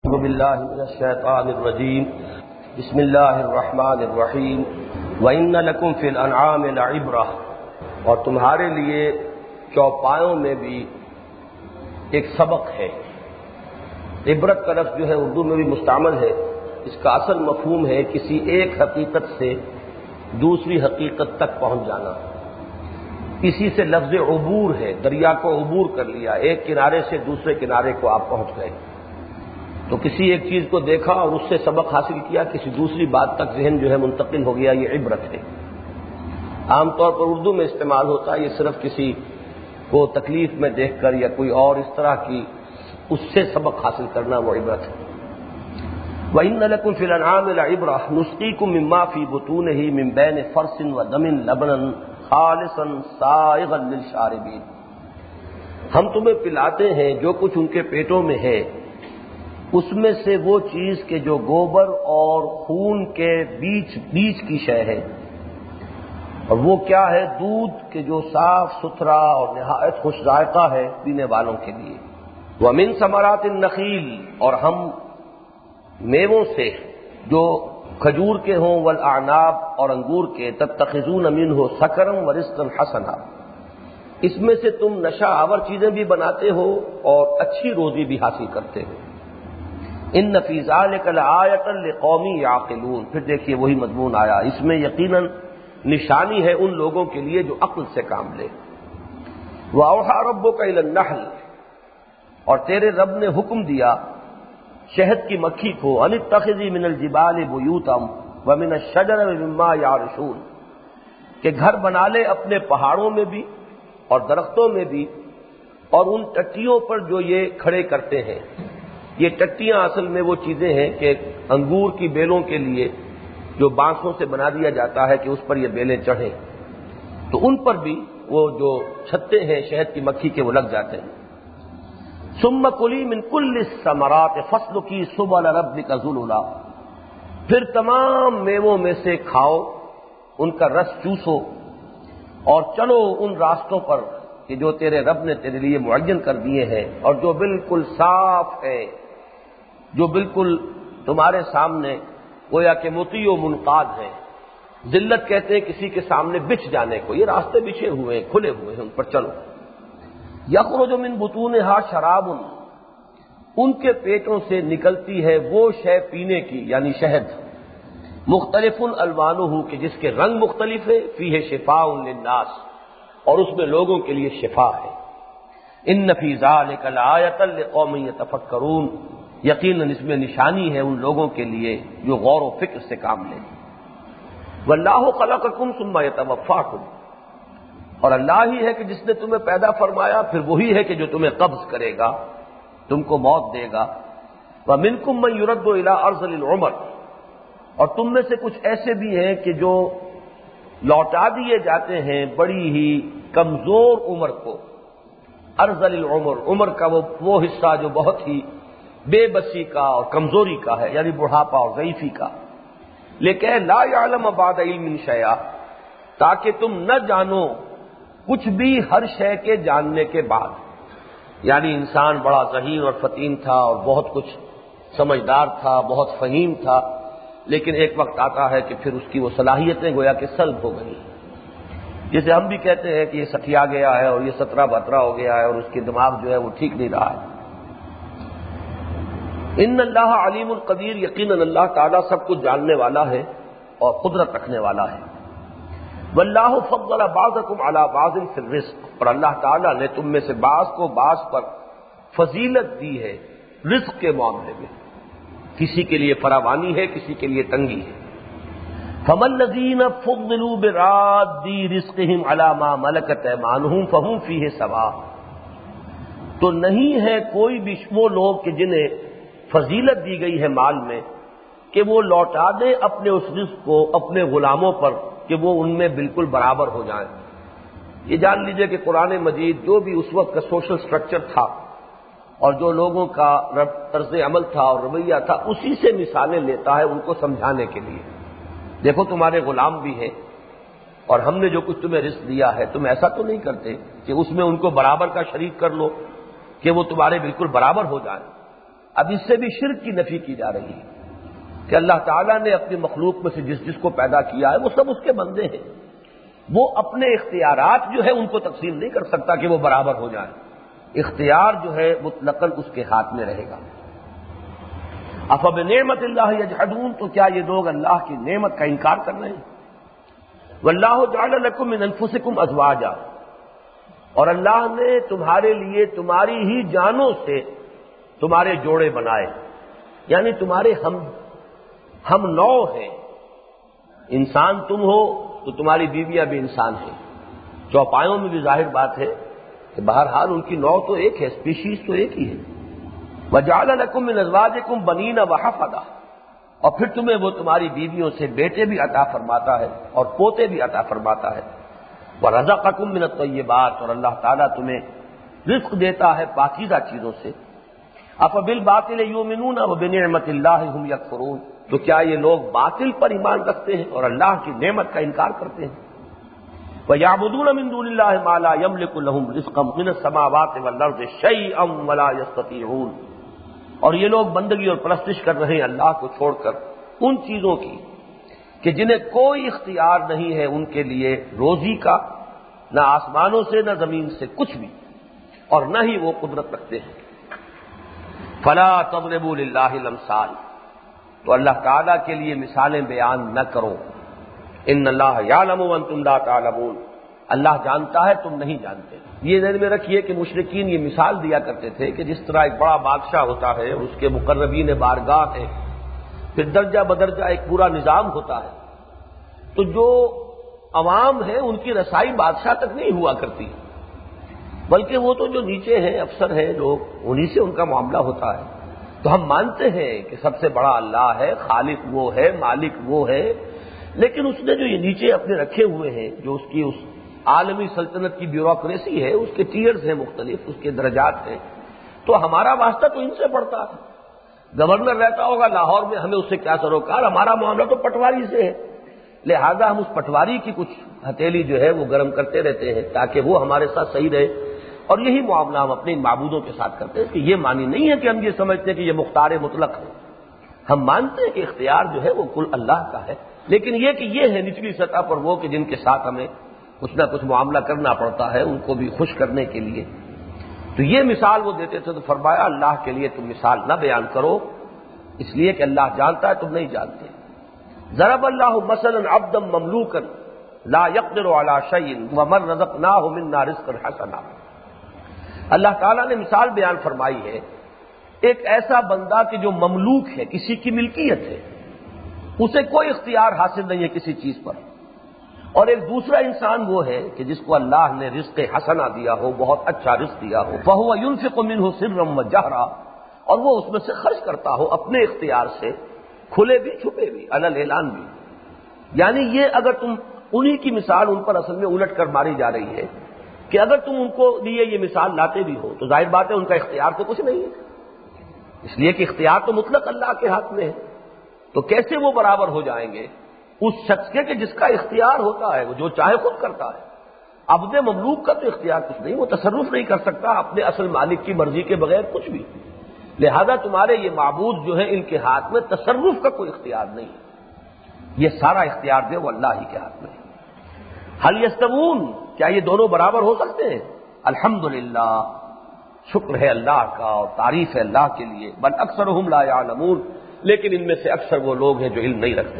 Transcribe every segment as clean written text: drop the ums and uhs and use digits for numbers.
اعوذ باللہ من الشیطان الرجیم بسم اللہ الرحمن الرحیم وَإِنَّ لَكُمْ فِي الْأَنْعَامِ لَعِبْرَةً، اور تمہارے لیے چوپایوں میں بھی ایک سبق ہے۔ عبرت کا لفظ جو ہے اردو میں بھی مستعمل ہے، اس کا اصل مفہوم ہے کسی ایک حقیقت سے دوسری حقیقت تک پہنچ جانا۔ اسی سے لفظ عبور ہے، دریا کو عبور کر لیا، ایک کنارے سے دوسرے کنارے کو آپ پہنچ گئے۔ تو کسی ایک چیز کو دیکھا اور اس سے سبق حاصل کیا، کسی دوسری بات تک ذہن جو ہے منتقل ہو گیا، یہ عبرت ہے۔ عام طور پر اردو میں استعمال ہوتا ہے، یہ صرف کسی کو تکلیف میں دیکھ کر یا کوئی اور اس طرح کی اس سے سبق حاصل کرنا، وہ عبرت ہے۔ وَإِنَّ لَكُمْ فِي الْأَنْعَامِ لَعِبْرَةً نُسْقِيكُم مِّمَّا فِي بُطُونِهِ مِن بَيْنِ فَرْثٍ وَدَمٍ لَبَنًا خَالِصًا سَائِغًا لِّلشَّارِبِينَ، ہم تمہیں پلاتے ہیں جو کچھ ان کے پیٹوں میں ہے، اس میں سے وہ چیز کہ جو گوبر اور خون کے بیچ کی شے ہے، اور وہ کیا ہے؟ دودھ کہ جو صاف ستھرا اور نہایت خوش ذائقہ ہے پینے والوں کے لیے۔ وَمِن ثمرات النخیل، اور ہم میووں سے جو کھجور کے ہوں، والاعناب، اور انگور کے، تتخذون منہ سکرا ورزقا حسنا، اس میں سے تم نشہ آور چیزیں بھی بناتے ہو اور اچھی روزی بھی حاصل کرتے ہو۔ ان فی ذلک لآیۃ لقوم یعقلون، پھر دیکھیے وہی مضمون آیا، اس میں یقیناً نشانی ہے ان لوگوں کے لیے جو عقل سے کام لے۔ وَأَوْحَىٰ رَبُّكَ إِلَى النَّحْلِ، اور تیرے رب نے حکم دیا شہد کی مکھی کو، أَنِ اتَّخِذِي مِنَ الْجِبَالِ بُيُوتًا وَمِنَ الشَّجَرِ وَمِمَّا يَعْرِشُونَ، کہ گھر بنا لے اپنے پہاڑوں میں بھی اور درختوں میں بھی، اور ان ٹٹیوں پر جو یہ کھڑے کرتے ہیں۔ یہ ٹٹیاں اصل میں وہ چیزیں ہیں کہ انگور کی بیلوں کے لیے جو بانسوں سے بنا دیا جاتا ہے کہ اس پر یہ بیلیں چڑھیں، تو ان پر بھی وہ جو چھتے ہیں شہد کی مکھی کے وہ لگ جاتے ہیں۔ ثم کلی من کل الثمرات فاسلکی سبل ربک ذللا، پھر تمام میووں میں سے کھاؤ، ان کا رس چوسو، اور چلو ان راستوں پر کہ جو تیرے رب نے تیرے لیے معین کر دیے ہیں، اور جو بالکل صاف ہے، جو بالکل تمہارے سامنے گویا کہ مطیع و منقاد ہیں۔ ذلت کہتے ہیں کسی کے سامنے بچھ جانے کو، یہ راستے بچھے ہوئے ہیں، کھلے ہوئے ہیں، ان پر چلو۔ یخرج من بطونہا شراب، ان کے پیٹوں سے نکلتی ہے وہ شے پینے کی، یعنی شہد، مختلف الوانہ، کہ جس کے رنگ مختلف ہے، فیہ شفاء للناس، اور اس میں لوگوں کے لیے شفا ہے۔ ان فی ذلک لآیۃ لقوم یتفکرون، یقیناً اس میں نشانی ہے ان لوگوں کے لیے جو غور و فکر سے کام لیں۔ واللہ خلقکم ثم یتوفاکم، اور اللہ ہی ہے کہ جس نے تمہیں پیدا فرمایا، پھر وہی ہے کہ جو تمہیں قبض کرے گا، تم کو موت دے گا۔ ومنکم من یرد الی ارذل العمر، اور تم میں سے کچھ ایسے بھی ہیں کہ جو لوٹا دیے جاتے ہیں بڑی ہی کمزور عمر کو۔ ارذل العمر، عمر کا وہ حصہ جو بہت ہی بے بسی کا اور کمزوری کا ہے، یعنی بڑھاپا اور ضعیفی کا۔ لیکن لا یعلم بعد علم شیئا، تاکہ تم نہ جانو کچھ بھی ہر شے کے جاننے کے بعد۔ یعنی انسان بڑا ذہین اور فطین تھا اور بہت کچھ سمجھدار تھا، بہت فہیم تھا، لیکن ایک وقت آتا ہے کہ پھر اس کی وہ صلاحیتیں گویا کہ سلب ہو گئی، جسے ہم بھی کہتے ہیں کہ یہ سٹیا گیا ہے اور یہ 17 ہو گیا ہے اور اس کی دماغ جو ہے وہ ٹھیک نہیں رہا ہے۔ ان اللہ علیم القدیر، یقیناً اللہ تعالیٰ سب کچھ جاننے والا ہے اور قدرت رکھنے والا ہے۔ واللہ فضل بعضکم علی بعض فی الرزق، اور اللہ تعالیٰ نے تم میں سے بعض کو بعض پر فضیلت دی ہے رزق کے معاملے میں، کسی کے لیے فراوانی ہے، کسی کے لیے تنگی ہے۔ فَمَا الَّذِينَ فُضِّلُوا بِرَادِّ رِزْقِهِمْ عَلَىٰ مَا مَلَكَتْ أَيْمَانُهُمْ فَهُمْ فِيهِ سَوَاءٌ، تو نہیں ہے کوئی بھی وہ لوگ کہ جنہیں فضیلت دی گئی ہے مال میں کہ وہ لوٹا دیں اپنے اس رزق کو اپنے غلاموں پر کہ وہ ان میں بالکل برابر ہو جائیں۔ یہ جان لیجئے کہ قرآن مجید جو بھی اس وقت کا سوشل سٹرکچر تھا اور جو لوگوں کا طرز عمل تھا اور رویہ تھا، اسی سے مثالیں لیتا ہے ان کو سمجھانے کے لیے۔ دیکھو تمہارے غلام بھی ہیں اور ہم نے جو کچھ تمہیں رزق دیا ہے، تم ایسا تو نہیں کرتے کہ اس میں ان کو برابر کا شریک کر لو کہ وہ تمہارے بالکل برابر ہو جائیں۔ اب اس سے بھی شرک کی نفی کی جا رہی ہے کہ اللہ تعالیٰ نے اپنی مخلوق میں سے جس جس کو پیدا کیا ہے وہ سب اس کے بندے ہیں، وہ اپنے اختیارات جو ہے ان کو تقسیم نہیں کر سکتا کہ وہ برابر ہو جائیں، اختیار جو ہے مطلقاً اس کے ہاتھ میں رہے گا۔ افبنعمت اللہ یجحدون، تو کیا یہ لوگ اللہ کی نعمت کا انکار کر رہے ہیں؟ واللہ جعل لکم من انفسکم ازواجا، اور اللہ نے تمہارے لیے تمہاری ہی جانوں سے تمہارے جوڑے بنائے، یعنی تمہارے ہم نو ہیں، انسان تم ہو تو تمہاری بیویاں بھی انسان ہیں، چوپایوں میں بھی ظاہر بات ہے کہ بہرحال ان کی نوع تو ایک ہے، اسپیشیز تو ایک ہی ہے۔ وَجَعَلَ لَكُم مِّنْ أَزْوَاجِكُمْ بَنِينَ وَحَفَدَةً، اور پھر تمہیں وہ تمہاری بیویوں سے بیٹے بھی عطا فرماتا ہے اور پوتے بھی عطا فرماتا ہے۔ وَرَزَقَكُم مِّنَ الطَّيِّبَاتِ، اور اللہ تعالیٰ تمہیں رزق دیتا ہے پاکیزہ چیزوں سے۔ أَفَبِالْبَاطِلِ يُؤْمِنُونَ وَبِنِعْمَةِ اللَّهِ هُمْ يَكْفُرُونَ، تو کیا یہ لوگ باطل پر ایمان رکھتے ہیں اور اللہ کی نعمت کا انکار کرتے ہیں؟ وَيَعْبُدُونَ مِن دُونِ اللَّهِ مَا لَا يَمْلِكُ لَهُمْ رِزْقًا مِّنَ السَّمَاوَاتِ وَالْأَرْضِ شَيْئًا وَلَا يَسْتَطِيعُونَ، اور یہ لوگ بندگی اور پرستش کر رہے ہیں اللہ کو چھوڑ کر ان چیزوں کی کہ جنہیں کوئی اختیار نہیں ہے ان کے لیے روزی کا، نہ آسمانوں سے نہ زمین سے کچھ بھی، اور نہ ہی وہ قدرت رکھتے ہیں۔ فَلَا تَضْرِبُوا لِلَّهِ الْأَمْثَالَ، تو اللہ تعالیٰ کے لیے مثالیں بیان نہ کرو۔ ان اللہ یعلم وانتم لا تعلمون، اللہ جانتا ہے تم نہیں جانتے۔ یہ ذہن میں رکھیے کہ مشرکین یہ مثال دیا کرتے تھے کہ جس طرح ایک بڑا بادشاہ ہوتا ہے اور اس کے مقربین بارگاہ ہے، پھر درجہ بدرجہ ایک پورا نظام ہوتا ہے، تو جو عوام ہے ان کی رسائی بادشاہ تک نہیں ہوا کرتی، بلکہ وہ تو جو نیچے ہیں افسر ہیں لوگ، انہی سے ان کا معاملہ ہوتا ہے۔ تو ہم مانتے ہیں کہ سب سے بڑا اللہ ہے، خالق وہ ہے، مالک وہ ہے، لیکن اس نے جو یہ نیچے اپنے رکھے ہوئے ہیں، جو اس کی اس عالمی سلطنت کی بیوروکریسی ہے، اس کے ٹیئرز ہیں مختلف، اس کے درجات ہیں، تو ہمارا واسطہ تو ان سے پڑتا ہے۔ گورنر رہتا ہوگا لاہور میں، ہمیں اس سے کیا سروکار، ہمارا معاملہ تو پٹواری سے ہے، لہذا ہم اس پٹواری کی کچھ ہتھیلی جو ہے وہ گرم کرتے رہتے ہیں تاکہ وہ ہمارے ساتھ صحیح رہے، اور یہی معاملہ ہم اپنے معبودوں کے ساتھ کرتے ہیں۔ کہ یہ معنی نہیں ہے کہ ہم یہ سمجھتے ہیں کہ یہ مختار مطلق ہے، ہم مانتے ہیں کہ اختیار جو ہے وہ کل اللہ کا ہے، لیکن یہ کہ یہ ہے نچلی سطح پر وہ کہ جن کے ساتھ ہمیں کچھ نہ کچھ معاملہ کرنا پڑتا ہے ان کو بھی خوش کرنے کے لیے۔ تو یہ مثال وہ دیتے تھے، تو فرمایا اللہ کے لیے تم مثال نہ بیان کرو، اس لیے کہ اللہ جانتا ہے تم نہیں جانتے۔ ضرب اللہ مثلا عبدا مملوکا لا يقدر على شيء ومن رزقناه منا رزقا حسنا، اللہ تعالیٰ نے مثال بیان فرمائی ہے ایک ایسا بندہ کہ جو مملوک ہے، کسی کی ملکیت ہے، اسے کوئی اختیار حاصل نہیں ہے کسی چیز پر، اور ایک دوسرا انسان وہ ہے کہ جس کو اللہ نے رزق حسنا دیا ہو، بہت اچھا رزق دیا ہو، فهو ينفق منه سرا وجهرا، اور وہ اس میں سے خرچ کرتا ہو اپنے اختیار سے، کھلے بھی چھپے بھی، علی الاعلان بھی۔ یعنی یہ اگر تم انہی کی مثال ان پر اصل میں الٹ کر ماری جا رہی ہے کہ اگر تم ان کو لیے یہ مثال لاتے بھی ہو تو ظاہر بات ہے ان کا اختیار تو کچھ نہیں ہے، اس لیے کہ اختیار تو مطلق اللہ کے ہاتھ میں ہے، تو کیسے وہ برابر ہو جائیں گے اس شخص کے کہ جس کا اختیار ہوتا ہے، وہ جو چاہے خود کرتا ہے۔ عبد مملوک کا تو اختیار کچھ نہیں، وہ تصرف نہیں کر سکتا اپنے اصل مالک کی مرضی کے بغیر کچھ بھی، لہذا تمہارے یہ معبود جو ہے ان کے ہاتھ میں تصرف کا کوئی اختیار نہیں ہے، یہ سارا اختیار جو ہے وہ اللہ ہی کے ہاتھ میں ہے۔ حل یستوون، کیا یہ دونوں برابر ہو سکتے ہیں؟ الحمدللہ، شکر ہے اللہ کا اور تعریف ہے اللہ کے لیے، بل اکثرهم لا يعلمون، لیکن ان میں سے اکثر وہ لوگ ہیں جو علم نہیں رکھتے۔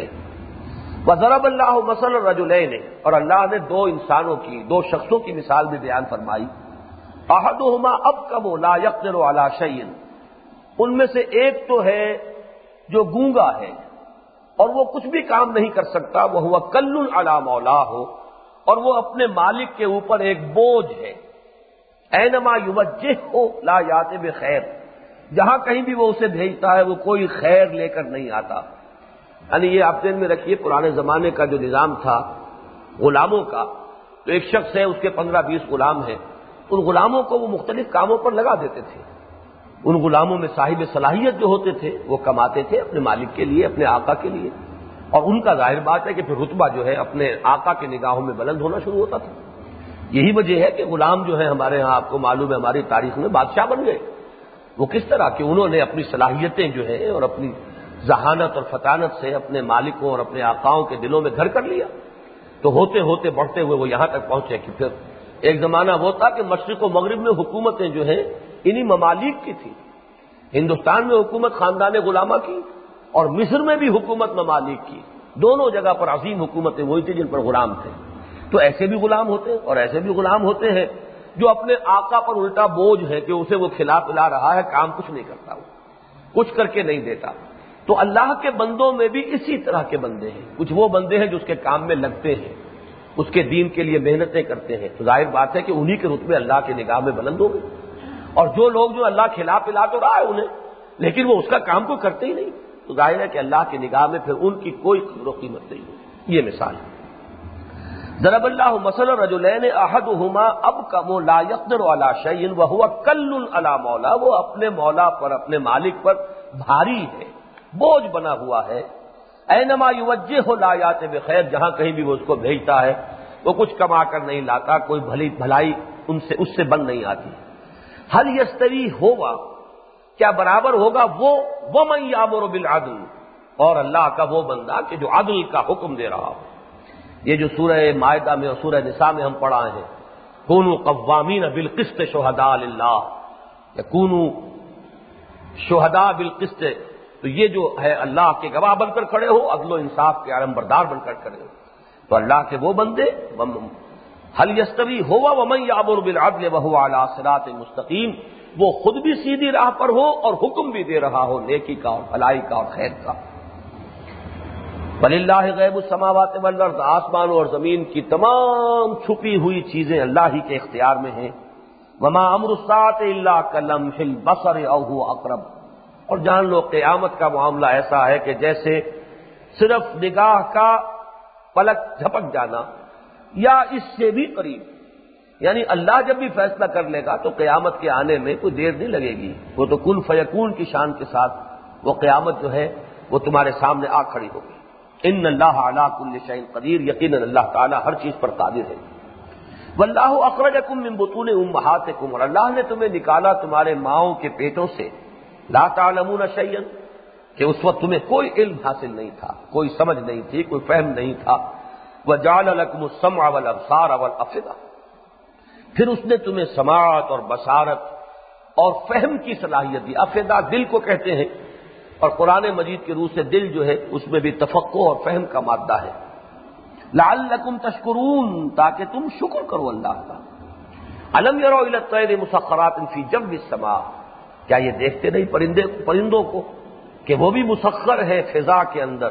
وضرب اللہ مثلا الرجلین، اور اللہ نے دو انسانوں کی، دو شخصوں کی مثال بھی بیان فرمائی، احدہما ابکم لا یقدر علی شیء، ان میں سے ایک تو ہے جو گونگا ہے اور وہ کچھ بھی کام نہیں کر سکتا، وہو کل علی مولاہ، اور وہ اپنے مالک کے اوپر ایک بوجھ ہے، اینما یوجہہ لا یاتی بخیر، جہاں کہیں بھی وہ اسے بھیجتا ہے وہ کوئی خیر لے کر نہیں آتا۔ یعنی یہ آپ ذہن میں رکھیے پرانے زمانے کا جو نظام تھا غلاموں کا، تو ایک شخص ہے، اس کے 15-20 غلام ہیں، ان غلاموں کو وہ مختلف کاموں پر لگا دیتے تھے، ان غلاموں میں صاحب صلاحیت جو ہوتے تھے وہ کماتے تھے اپنے مالک کے لیے، اپنے آقا کے لیے، اور ان کا ظاہر بات ہے کہ پھر رتبہ جو ہے اپنے آقا کے نگاہوں میں بلند ہونا شروع ہوتا تھا۔ یہی وجہ ہے کہ غلام جو ہے ہمارے ہاں آپ کو معلوم ہے ہماری تاریخ میں بادشاہ بن گئے، وہ کس طرح کہ انہوں نے اپنی صلاحیتیں جو ہیں اور اپنی ذہانت اور فطانت سے اپنے مالکوں اور اپنے آقاؤں کے دلوں میں گھر کر لیا، تو ہوتے ہوتے بڑھتے ہوئے وہ یہاں تک پہنچے کہ پھر ایک زمانہ وہ تھا کہ مشرق و مغرب میں حکومتیں جو ہیں انہی ممالک کی تھی۔ ہندوستان میں حکومت خاندان غلامہ کی اور مصر میں بھی حکومت ممالک کی، دونوں جگہ پر عظیم حکومتیں وہی تھی جن پر غلام تھے۔ تو ایسے بھی غلام ہوتے ہیں اور ایسے بھی غلام ہوتے ہیں جو اپنے آقا پر الٹا بوجھ ہے کہ اسے وہ کھلا پلا رہا ہے، کام کچھ نہیں کرتا، وہ کچھ کر کے نہیں دیتا۔ تو اللہ کے بندوں میں بھی اسی طرح کے بندے ہیں، کچھ وہ بندے ہیں جو اس کے کام میں لگتے ہیں، اس کے دین کے لیے محنتیں کرتے ہیں، تو ظاہر بات ہے کہ انہی کے رتبے اللہ کی نگاہ میں بلند ہو گئے۔ اور جو لوگ جو اللہ کھلا پلا تو رہا ہے انہیں، لیکن وہ اس کا کام کو کرتے ہی نہیں، تو ظاہر ہے کہ اللہ کی نگاہ میں پھر ان کی کوئی قدر و قیمت نہیں ہے۔ یہ مثال ہے۔ ضرب اللہ مثلا رجلین احدہما ابکم لا یقدر علی شیء وہو کل علی مولا، وہ اپنے مولا پر، اپنے مالک پر بھاری ہے، بوجھ بنا ہوا ہے۔ اینما یوجہہ لا یات بخیر، جہاں کہیں بھی وہ اس کو بھیجتا ہے وہ کچھ کما کر نہیں لاتا، کوئی بھلائی اس سے بن نہیں آتی۔ حل یستوی ہوگا، کیا برابر ہوگا وہ ومن یامر بالعدل، اور اللہ کا وہ بندہ کہ جو عدل کا حکم دے رہا ہو۔ یہ جو سورہ مائدہ میں اور سورہ نساء میں ہم پڑھا ہے، کونوا قوامین بالقسط شہداء للہ، یا کونوا شہداء بالقسط، تو یہ جو ہے اللہ کے گواہ بن کر کھڑے ہو، عدل و انصاف کے علم بردار بن کر کھڑے ہو۔ تو اللہ کے وہ بندے، حل یستوی ہوا ومن یامر بالعدل وہو علی صراط مستقیم، وہ خود بھی سیدھی راہ پر ہو اور حکم بھی دے رہا ہو نیکی کا اور بھلائی کا اور خیر کا۔ وَلِلَّهِ غیب السماوات والارض، آسمان اور زمین کی تمام چھپی ہوئی چیزیں اللہ ہی کے اختیار میں ہیں۔ وما امر الساعۃ الا کلمح البصر او هو اقرب، اور جان لو قیامت کا معاملہ ایسا ہے کہ جیسے صرف نگاہ کا پلک جھپک جانا یا اس سے بھی قریب، یعنی اللہ جب بھی فیصلہ کر لے گا تو قیامت کے آنے میں کوئی دیر نہیں لگے گی، وہ تو کن فیکون کی شان کے ساتھ وہ قیامت جو ہے وہ تمہارے سامنے آ کھڑی ہوگی۔ ان اللہ علی کل شیء قدیر، یقیناً اللہ تعالیٰ ہر چیز پر قادر ہے۔ واللہ اخرجکم من بطون امہاتکم، اور اللہ نے تمہیں نکالا تمہارے ماؤں کے پیٹوں سے، لا تعلمون شیئا، کہ اس وقت تمہیں کوئی علم حاصل نہیں تھا، کوئی سمجھ نہیں تھی، کوئی فہم نہیں تھا۔ وجعل لکم السمع والابصار والافئدہ، پھر اس نے تمہیں سماعت اور بصارت اور فہم کی صلاحیت دی۔ افئدہ دل کو کہتے ہیں، اور قرآن مجید کی روح سے دل جو ہے اس میں بھی تفقہ اور فہم کا مادہ ہے۔ لعلکم تشکرون، تاکہ تم شکر کرو اللہ کا۔ الم یروا الی الطیر مسخرات فی جو السماء، کیا یہ دیکھتے نہیں پرندوں کو کہ وہ بھی مسخر ہے فضا کے اندر۔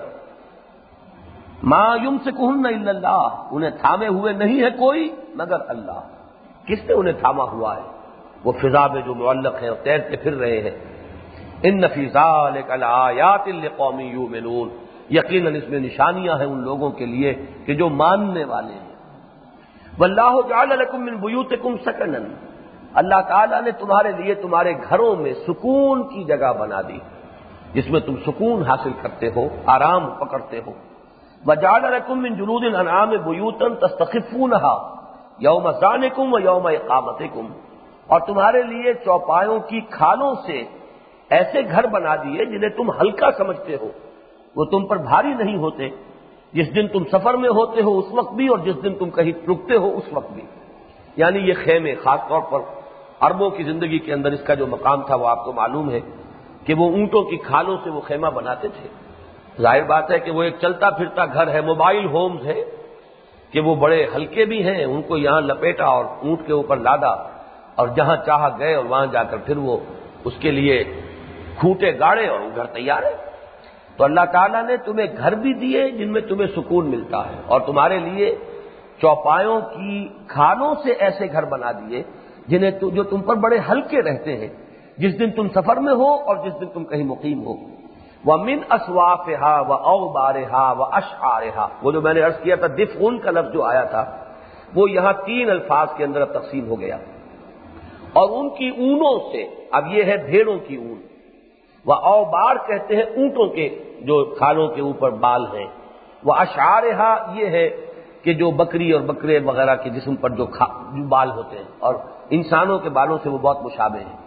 ما یمسکہن الا اللہ، انہیں تھامے ہوئے نہیں ہے کوئی مگر اللہ۔ کس نے انہیں تھاما ہوا ہے؟ وہ فضا میں جو معلق ہیں اور تیرتے پھر رہے ہیں۔ ان فی ذلک لآیات لقوم یؤمنون، یقیناً اس میں نشانیاں ہیں ان لوگوں کے لیے کہ جو ماننے والے ہیں۔ واللہ جعل لکم من بیوتکم سکنا، اللہ تعالیٰ نے تمہارے لیے تمہارے گھروں میں سکون کی جگہ بنا دی، جس میں تم سکون حاصل کرتے ہو، آرام پکڑتے ہو۔ وجعل لکم من جلود الانعام بیوتا تستخفونہا یوم ظعنکم و یوم اقامتکم، اور تمہارے لیے چوپایوں کی کھالوں سے ایسے گھر بنا دیے جنہیں تم ہلکا سمجھتے ہو، وہ تم پر بھاری نہیں ہوتے، جس دن تم سفر میں ہوتے ہو اس وقت بھی اور جس دن تم کہیں رکتے ہو اس وقت بھی۔ یعنی یہ خیمے خاص طور پر عربوں کی زندگی کے اندر اس کا جو مقام تھا وہ آپ کو معلوم ہے کہ وہ اونٹوں کی کھالوں سے وہ خیمہ بناتے تھے۔ ظاہر بات ہے کہ وہ ایک چلتا پھرتا گھر ہے، موبائل ہومز ہے کہ وہ بڑے ہلکے بھی ہیں، ان کو یہاں لپیٹا اور اونٹ کے اوپر لادا اور جہاں چاہا گئے اور وہاں جا کر پھر وہ اس کے لیے کھوٹے گاڑے اور وہ گھر تیار ہے۔ تو اللہ تعالیٰ نے تمہیں گھر بھی دیے جن میں تمہیں سکون ملتا ہے، اور تمہارے لیے چوپایوں کی کھالوں سے ایسے گھر بنا دیے جنہیں جو تم پر بڑے ہلکے رہتے ہیں جس دن تم سفر میں ہو اور جس دن تم کہیں مقیم ہو۔ وَمِنْ أَصْوَافِهَا وَأَوْبَارِهَا وَأَشْعَارِهَا، وہ جو میں نے عرض کیا تھا دفعون کا لفظ جو آیا تھا وہ یہاں 3 الفاظ کے اندر اب تقسیم ہو گیا۔ اور ان کی اونوں سے، اب یہ ہے بھیڑوں کی اون، وَأَوْبَار کہتے ہیں اونٹوں کے جو کھالوں کے اوپر بال ہیں، وَأَشْعَارِهَا یہ ہے کہ جو بکری اور بکرے وغیرہ کے جسم پر جو بال ہوتے ہیں اور انسانوں کے بالوں سے وہ بہت مشابہ ہیں۔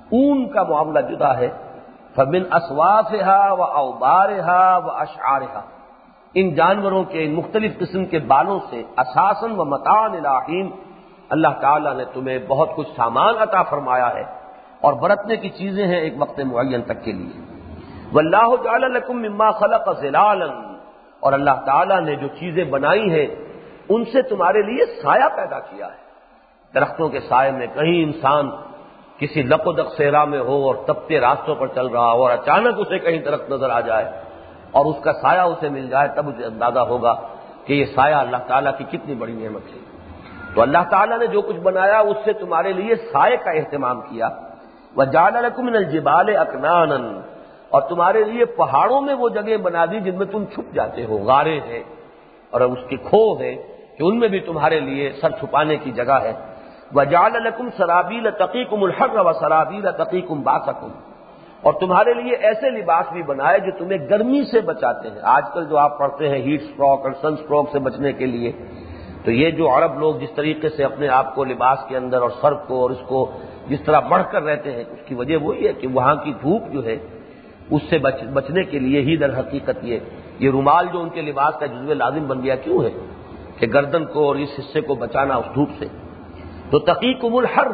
اون کا معاملہ جدا ہے. فمن اصوافها واوبارها واشعارها، ان جانوروں کے ان مختلف قسم کے بالوں سے اساسا و متاعا الی حین، اللہ تعالیٰ نے تمہیں بہت کچھ سامان عطا فرمایا ہے اور برتنے کی چیزیں ہیں ایک وقت معین تک کے لیے. واللہ جعل لکم مما خلق ظلالا، اور اللہ تعالیٰ نے جو چیزیں بنائی ہیں ان سے تمہارے لیے سایہ پیدا کیا ہے. درختوں کے سائے میں کہیں انسان کسی لق و دق صحرا میں ہو اور تپتے راستوں پر چل رہا ہو اور اچانک اسے کہیں درخت نظر آ جائے اور اس کا سایہ اسے مل جائے، تب اسے اندازہ ہوگا کہ یہ سایہ اللہ تعالیٰ کی کتنی بڑی نعمت ہے. تو اللہ تعالیٰ نے جو کچھ بنایا اس سے تمہارے لیے سائے کا اہتمام کیا. وَجَعَلَ لَكُم مِّنَ الْجِبَالِ أَكْنَانًا، اور تمہارے لیے پہاڑوں میں وہ جگہ بنا دی جن میں تم چھپ جاتے ہو، غاریں ہیں اور اس کے کھو ہیں کہ ان میں بھی تمہارے لیے سر چھپانے کی جگہ ہے. وَجَعَلَ لَكُمْ سَرَابِيلَ تَقِيكُمُ الْحَرَّ وَسَرَابِيلَ تَقِيكُمْ بَأْسَكُمْ، اور تمہارے لیے ایسے لباس بھی بنائے جو تمہیں گرمی سے بچاتے ہیں. آج کل جو آپ پڑھتے ہیں ہیٹ اسٹروک اور سن اسٹروک سے بچنے کے لیے، تو یہ جو عرب لوگ جس طریقے سے اپنے آپ کو لباس کے اندر اور سر کو اور اس کو جس طرح بڑھ کر رہتے ہیں، اس کی وجہ وہی ہے کہ وہاں کی دھوپ جو ہے اس سے بچنے کے لیے ہی در حقیقت یہ رومال جو ان کے لباس کا جزو لازم بن گیا کیوں ہے کہ گردن کو اور اس حصے کو بچانا اس دھوپ سے. تو تقیکم الحر،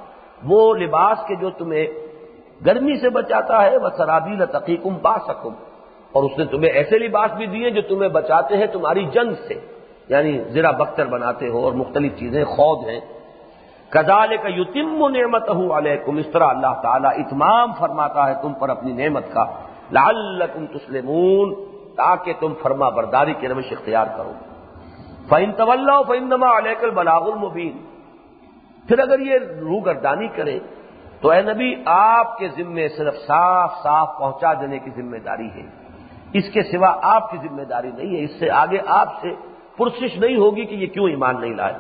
وہ لباس کے جو تمہیں گرمی سے بچاتا ہے، وسرابیل تقیکم باسکم، اور اس نے تمہیں ایسے لباس بھی دیے جو تمہیں بچاتے ہیں تمہاری جنگ سے، یعنی زرہ بختر بناتے ہو اور مختلف چیزیں خود ہیں. کذالک یتم نعمتہ علیکم، اس طرح اللہ تعالیٰ اتمام فرماتا ہے تم پر اپنی نعمت کا. لعلکم تسلمون، تاکہ تم فرما برداری کی روش اختیار کرو. فإن تولوا فإنما علیک البلاغ المبین، پھر اگر یہ روگردانی کرے تو اے نبی آپ کے ذمے صرف صاف صاف پہنچا دینے کی ذمہ داری ہے، اس کے سوا آپ کی ذمہ داری نہیں ہے. اس سے آگے آپ سے پرسش نہیں ہوگی کہ یہ کیوں ایمان نہیں لائے.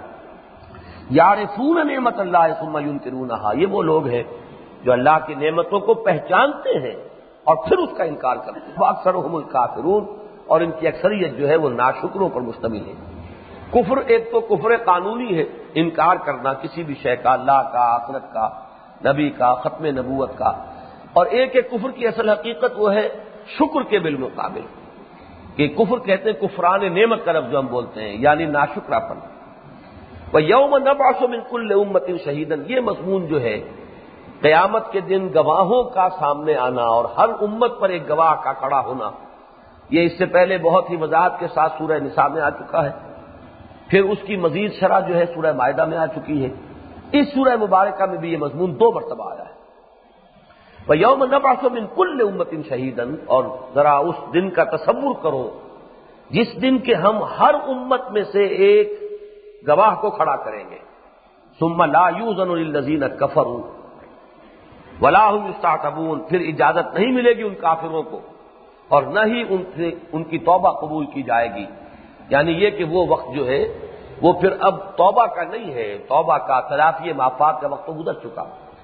یعرفون نعمت اللہ ثم ینکرونہا، یہ وہ لوگ ہیں جو اللہ کی نعمتوں کو پہچانتے ہیں اور پھر اس کا انکار کرتے ہیں. واکثرھم الکافرون، اور ان کی اکثریت جو ہے وہ ناشکروں پر مشتمل ہے. کفر ایک تو کفر قانونی ہے، انکار کرنا کسی بھی شے کا، اللہ کا، آخرت کا، نبی کا، ختم نبوت کا، اور ایک کفر کی اصل حقیقت وہ ہے شکر کے بالمقابل، کہ کفر کہتے ہیں کفران نعمت کا لفظ جو ہم بولتے ہیں، یعنی ناشکراپن. وَيَوْمَ نَبْعَثُ مِنْ كُلِّ أُمَّةٍ شَهِيدًا، یہ مضمون جو ہے قیامت کے دن گواہوں کا سامنے آنا اور ہر امت پر ایک گواہ کا کھڑا ہونا، یہ اس سے پہلے بہت ہی وضاحت کے ساتھ سورہ نساء میں آ چکا ہے. پھر اس کی مزید شرح جو ہے سورہ مائدہ میں آ چکی ہے. اس سورہ مبارکہ میں بھی یہ مضمون 2 مرتبہ آیا ہے. وَيَوْمَ نَبْعَثُ مِنْ كُلِّ أُمَّةٍ شَهِيدًا، اور ذرا اس دن کا تصور کرو جس دن کہ ہم ہر امت میں سے ایک گواہ کو کھڑا کریں گے. ثُمَّ لَا يُؤْذَنُ لِلَّذِينَ كَفَرُوا وَلَا هُمْ يُسْتَعْتَبُونَ، پھر اجازت نہیں ملے گی ان کافروں کو اور نہ ہی ان کی توبہ قبول کی جائے گی. یعنی یہ کہ وہ وقت جو ہے وہ پھر اب توبہ کا نہیں ہے، توبہ کا تلافی مافات کا وقت تو گزر چکا.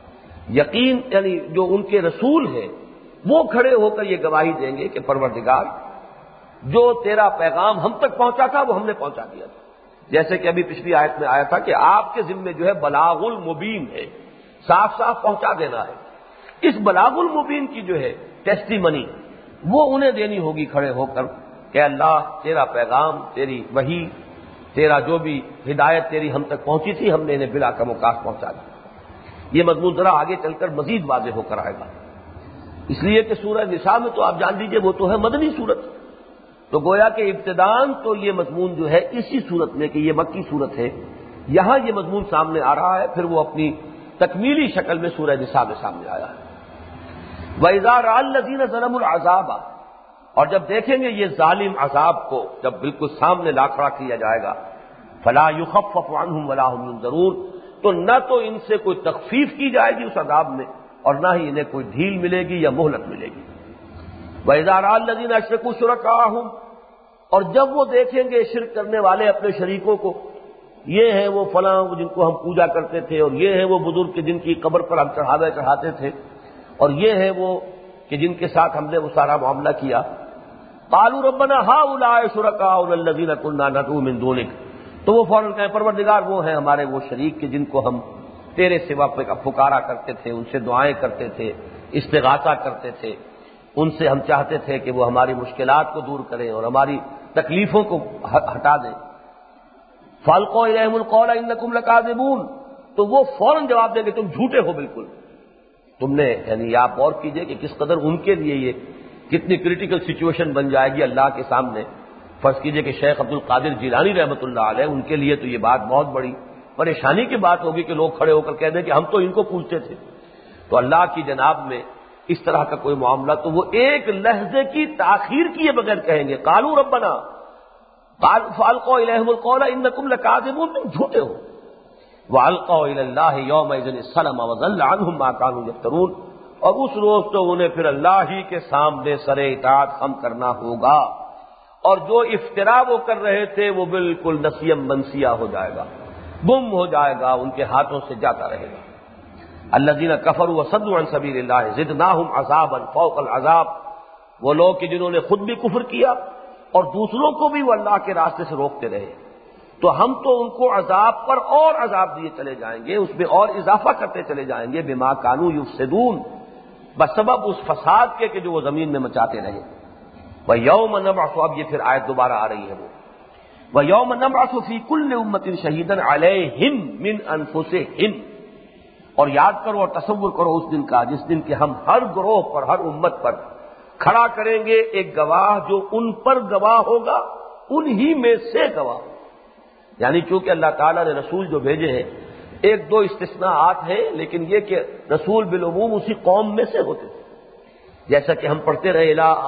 یقین یعنی جو ان کے رسول ہیں وہ کھڑے ہو کر یہ گواہی دیں گے کہ پروردگار جو تیرا پیغام ہم تک پہنچا تھا وہ ہم نے پہنچا دیا تھا. جیسے کہ ابھی پچھلی آیت میں آیا تھا کہ آپ کے ذمے جو ہے بلاغ المبین ہے، صاف صاف پہنچا دینا ہے. اس بلاغ المبین کی جو ہے ٹیسٹی منی وہ انہیں دینی ہوگی کھڑے ہو کر کہ اللہ تیرا پیغام، تیری وحی، تیرا جو بھی ہدایت تیری ہم تک پہنچی تھی ہم نے انہیں بلا کم وقاص پہنچا دی. یہ مضمون ذرا آگے چل کر مزید واضح ہو کر آئے گا، اس لیے کہ سورہ نساء میں تو آپ جان لیجئے وہ تو ہے مدنی صورت، تو گویا کہ ابتداً تو یہ مضمون جو ہے اسی صورت میں کہ یہ مکی صورت ہے، یہاں یہ مضمون سامنے آ رہا ہے، پھر وہ اپنی تکمیلی شکل میں سورہ نساء میں سامنے آیا ہے. وَإِذَا رَأَى الَّذِينَ ظَلَمُوا الْعَذَابَ، اور جب دیکھیں گے یہ ظالم عذاب کو جب بالکل سامنے لا کھڑا کیا جائے گا، فَلَا يُخَفَّفُ عَنْهُمْ وَلَا هُمْ يُنظَرُونَ، تو نہ تو ان سے کوئی تخفیف کی جائے گی اس عذاب میں اور نہ ہی انہیں کوئی ڈھیل ملے گی یا مہلت ملے گی. وَإِذَا رَأَى الَّذِينَ أَشْرَكُوا شُرَكَاءَهُمْ، اور جب وہ دیکھیں گے شرک کرنے والے اپنے شریکوں کو، یہ ہیں وہ فلاں جن کو ہم پوجا کرتے تھے، اور یہ ہیں وہ بزرگ کے جن کی قبر پر ہم چڑھاوے چڑھاتے تھے، اور یہ ہیں وہ کہ جن کے ساتھ ہم نے وہ سارا معاملہ کیا. قالوا ربنا هؤلاء شركاؤنا الذين كنا ندعو من دونك، تو وہ فوراً کہیں پروردگار وہ ہیں ہمارے وہ شریک کے جن کو ہم تیرے سوا پکارا کرتے تھے، ان سے دعائیں کرتے تھے، استغاثہ کرتے تھے، ان سے ہم چاہتے تھے کہ وہ ہماری مشکلات کو دور کریں اور ہماری تکلیفوں کو ہٹا دیں۔ فَأَلْقَوْا إِلَيْهِمُ الْقَوْلَ إِنَّكُمْ لَكَاذِبُونَ، تو وہ فوراً جواب دیں کہ تم جھوٹے ہو بالکل۔ تم نے یعنی آپ غور کیجئے کہ کس قدر ان کے لیے یہ کتنی کریٹیکل سچویشن بن جائے گی اللہ کے سامنے۔ فرض کیجئے کہ شیخ عبد القادر جیلانی رحمۃ اللہ علیہ، ان کے لیے تو یہ بات بہت بڑی پریشانی کی بات ہوگی کہ لوگ کھڑے ہو کر کہہ دیں کہ ہم تو ان کو پوچھتے تھے۔ تو اللہ کی جناب میں اس طرح کا کوئی معاملہ تو وہ ایک لحظے کی تاخیر کیے بغیر کہیں گے قالوا ربنا فَأَلْقَوْا إِلَيْهِمُ الْقَوْلَ إِنَّكُمْ لَكَاذِبُونَ، تم جھوٹے ہو۔ وَأَلْقَوْا إِلَى اللَّهِ يَوْمَئِذٍ السَّلَمَ وَضَلَّ عَنْهُمْ مَا كَانُوا يَفْتَرُونَ، اور اس روز تو انہیں پھر اللہ ہی کے سامنے سر اطاعت خم کرنا ہوگا، اور جو افترا وہ کر رہے تھے وہ بالکل نسیم منسیہ ہو جائے گا، گم ہو جائے گا، ان کے ہاتھوں سے جاتا رہے گا۔ الذین کفروا وصدوا عن سبیل اللہ زدناہم عذابا فوق العذاب، وہ لوگ کہ جنہوں نے خود بھی کفر کیا اور دوسروں کو بھی وہ اللہ کے راستے سے روکتے رہے، تو ہم تو ان کو عذاب پر اور عذاب دیے چلے جائیں گے، اس میں اور اضافہ کرتے چلے جائیں گے، بما کانوا یفسدون، بسبب اس فساد کے کہ جو وہ زمین میں مچاتے رہے۔ وَيَوْمَ نَبْعَثُ، اب یہ پھر آیت دوبارہ آ رہی ہے وہ، وَيَوْمَ نَبْعَثُ فِي كُلِّ أُمَّةٍ شَهِيدًا عَلَيْهِمْ مِنْ أَنفُسِهِمْ، اور یاد کرو اور تصور کرو اس دن کا جس دن کہ ہم ہر گروہ پر، ہر امت پر کھڑا کریں گے ایک گواہ جو ان پر گواہ ہوگا، انہی میں سے گواہ ہوگا۔ یعنی چونکہ اللہ تعالیٰ نے رسول جو بھیجے ہیں، ایک دو استثناءات ہیں، لیکن یہ کہ رسول بالعموم اسی قوم میں سے ہوتے تھے، جیسا کہ ہم پڑھتے رہے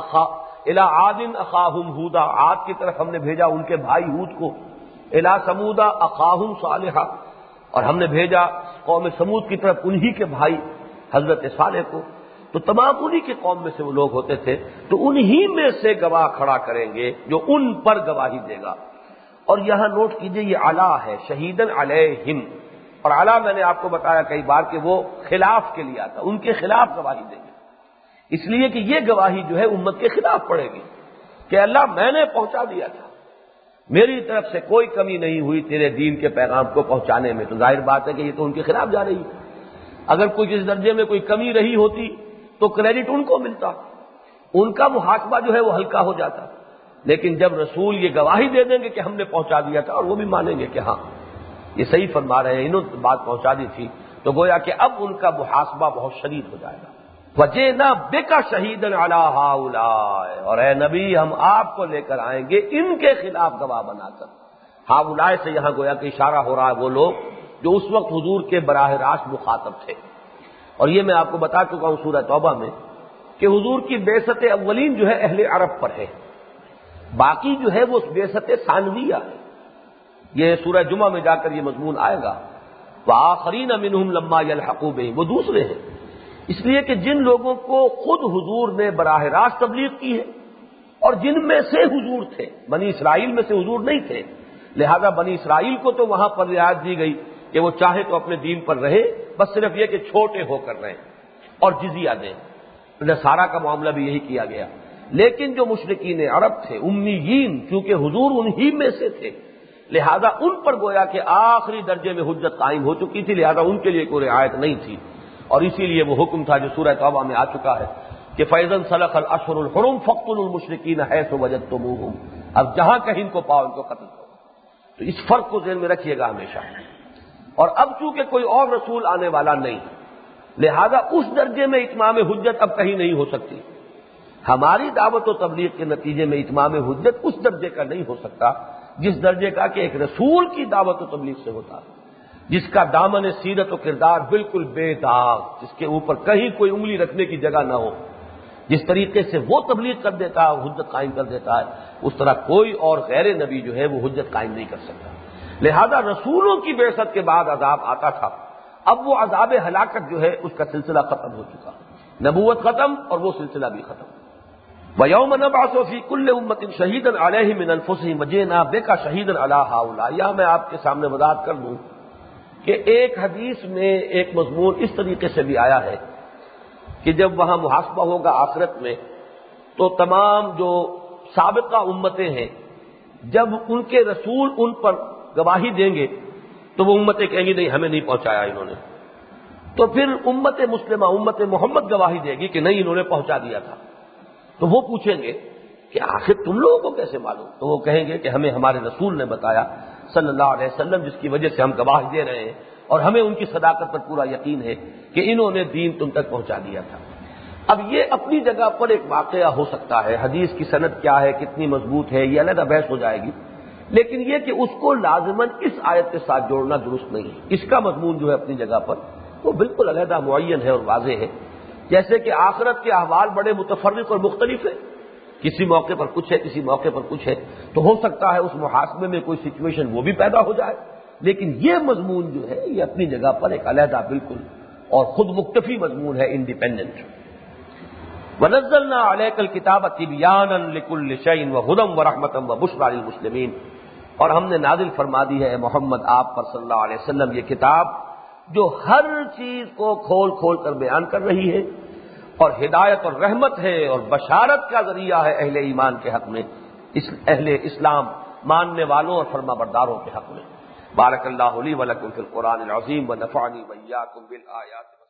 الی عاد اخاہم ہودا، عاد کی طرف ہم نے بھیجا ان کے بھائی ہود کو، الی ثمود اخاہم صالحا، اور ہم نے بھیجا قوم سمود کی طرف انہی کے بھائی حضرت صالح کو، تو تمام انہی کے قوم میں سے وہ لوگ ہوتے تھے، تو انہی میں سے گواہ کھڑا کریں گے جو ان پر گواہی دے گا۔ اور یہاں نوٹ کیجئے یہ علی ہے، شہیدن علیہم، اور علی میں نے آپ کو بتایا کئی بار کہ وہ خلاف کے لیے آتا، ان کے خلاف گواہی دیں گے، اس لیے کہ یہ گواہی جو ہے امت کے خلاف پڑے گی کہ اللہ میں نے پہنچا دیا تھا، میری طرف سے کوئی کمی نہیں ہوئی تیرے دین کے پیغام کو پہنچانے میں، تو ظاہر بات ہے کہ یہ تو ان کے خلاف جا رہی ہے۔ اگر کوئی اس درجے میں کوئی کمی رہی ہوتی تو کریڈٹ ان کو ملتا، ان کا محاسبہ جو ہے وہ ہلکا ہو جاتا، لیکن جب رسول یہ گواہی دے دیں گے کہ ہم نے پہنچا دیا تھا، اور وہ بھی مانیں گے کہ ہاں یہ صحیح فرما رہے ہیں، انہوں نے بات پہنچا دی تھی، تو گویا کہ اب ان کا محاسبہ بہت شدید ہو جائے گا۔ وَجِئْنَا بِكَ شَهِيدًا عَلَىٰ هَٰؤُلَاءِ، اور اے نبی ہم آپ کو لے کر آئیں گے ان کے خلاف گواہ بنا کر۔ ہؤلاء سے یہاں گویا کہ اشارہ ہو رہا ہے وہ لوگ جو اس وقت حضور کے براہ راست مخاطب تھے، اور یہ میں آپ کو بتا چکا ہوں سورہ توبہ میں کہ حضور کی بعثت اولین جو ہے اہل عرب پر ہے، باقی جو ہے وہ بعثت ثانویہ ہے، یہ سورہ جمعہ میں جا کر یہ مضمون آئے گا، وآخرین منہم لما یلحقوا بہم، وہ دوسرے ہیں، اس لیے کہ جن لوگوں کو خود حضور نے براہ راست تبلیغ کی ہے اور جن میں سے حضور تھے، بنی اسرائیل میں سے حضور نہیں تھے، لہذا بنی اسرائیل کو تو وہاں پر رعایت دی گئی کہ وہ چاہے تو اپنے دین پر رہے، بس صرف یہ کہ چھوٹے ہو کر رہیں اور جزیہ دیں، نصارہ کا معاملہ بھی یہی کیا گیا۔ لیکن جو مشرکین عرب تھے امیین، چونکہ حضور انہی میں سے تھے، لہذا ان پر گویا کہ آخری درجے میں حجت قائم ہو چکی تھی، لہذا ان کے لیے کوئی رعایت نہیں تھی، اور اسی لیے وہ حکم تھا جو سورہ توبہ میں آ چکا ہے کہ فَإِذَا انْسَلَخَ الْأَشْهُرُ الْحُرُمُ فَاقْتُلُوا الْمُشْرِكِينَ حَيْثُ وَجَدتُّمُوهُمْ، اب جہاں کہیں ان کو پاؤ ان کو قتل کرو، تو اس فرق کو ذہن میں رکھیے گا ہمیشہ۔ اور اب چونکہ کوئی اور رسول آنے والا نہیں، لہذا اس درجے میں اتمام حجت اب کہیں نہیں ہو سکتی، ہماری دعوت و تبلیغ کے نتیجے میں اتمام حجت اس درجے کا نہیں ہو سکتا جس درجے کا کہ ایک رسول کی دعوت و تبلیغ سے ہوتا ہے، جس کا دامن سیرت و کردار بالکل بے داغ، جس کے اوپر کہیں کوئی انگلی رکھنے کی جگہ نہ ہو، جس طریقے سے وہ تبلیغ کر دیتا ہے اور حجت قائم کر دیتا ہے، اس طرح کوئی اور غیر نبی جو ہے وہ حجت قائم نہیں کر سکتا۔ لہذا رسولوں کی بعثت کے بعد عذاب آتا تھا، اب وہ عذاب ہلاکت جو ہے اس کا سلسلہ ختم ہو چکا، نبوت ختم اور وہ سلسلہ بھی ختم۔ وَيَوْمَ نَبْعَثُ فِي كُلِّ أُمَّةٍ شَهِيدًا عَلَيْهِمْ مِنْ أَنفُسِهِمْ وَجِئْنَا بِكَ شَهِيدًا عَلَىٰ هَٰؤُلَاءِ، یہاں میں آپ کے سامنے وضاحت کر دوں کہ ایک حدیث میں ایک مضمون اس طریقے سے بھی آیا ہے کہ جب وہاں محاسبہ ہوگا آخرت میں، تو تمام جو سابقہ امتیں ہیں جب ان کے رسول ان پر گواہی دیں گے تو وہ امتیں کہیں گی نہیں ہمیں نہیں پہنچایا انہوں نے، تو پھر امت مسلمہ، امت محمد گواہی دے گی کہ نہیں انہوں نے پہنچا دیا تھا. تو وہ پوچھیں گے کہ آخر تم لوگوں کو کیسے معلوم؟ تو وہ کہیں گے کہ ہمیں ہمارے رسول نے بتایا صلی اللہ علیہ وسلم، جس کی وجہ سے ہم گواہی دے رہے ہیں، اور ہمیں ان کی صداقت پر پورا یقین ہے کہ انہوں نے دین تم تک پہنچا دیا تھا. اب یہ اپنی جگہ پر ایک واقعہ ہو سکتا ہے، حدیث کی سند کیا ہے، کتنی مضبوط ہے، یہ علیحدہ بحث ہو جائے گی، لیکن یہ کہ اس کو لازماً اس آیت کے ساتھ جوڑنا درست نہیں ہے. اس کا مضمون جو ہے اپنی جگہ پر وہ بالکل علیحدہ معین ہے اور واضح ہے. جیسے کہ آخرت کے احوال بڑے متفرق اور مختلف ہیں، کسی موقع پر کچھ ہے، کسی موقع پر کچھ ہے، تو ہو سکتا ہے اس محاسبے میں کوئی سچویشن وہ بھی پیدا ہو جائے، لیکن یہ مضمون جو ہے یہ اپنی جگہ پر ایک علیحدہ بالکل اور خود مکتفی مضمون ہے، انڈیپینڈنٹ. وَنَزَّلْنَا عَلَيْكَ الْكِتَابَ تِبْيَانًا لِكُلِّ شَيْءٍ وَهُدًى وَرَحْمَةً وَبُشْرَىٰ لِلْمُسْلِمِينَ، اور ہم نے نازل فرما دی ہے محمد آپ پر صلی اللہ علیہ وسلم یہ کتاب جو ہر چیز کو کھول کھول کر بیان کر رہی ہے، اور ہدایت اور رحمت ہے اور بشارت کا ذریعہ ہے اہل ایمان کے حق میں، اہل اسلام ماننے والوں اور فرما برداروں کے حق میں. بارک اللہ لی ولکم فی القرآن العظیم ونفعنی وإیاکم بالآیات.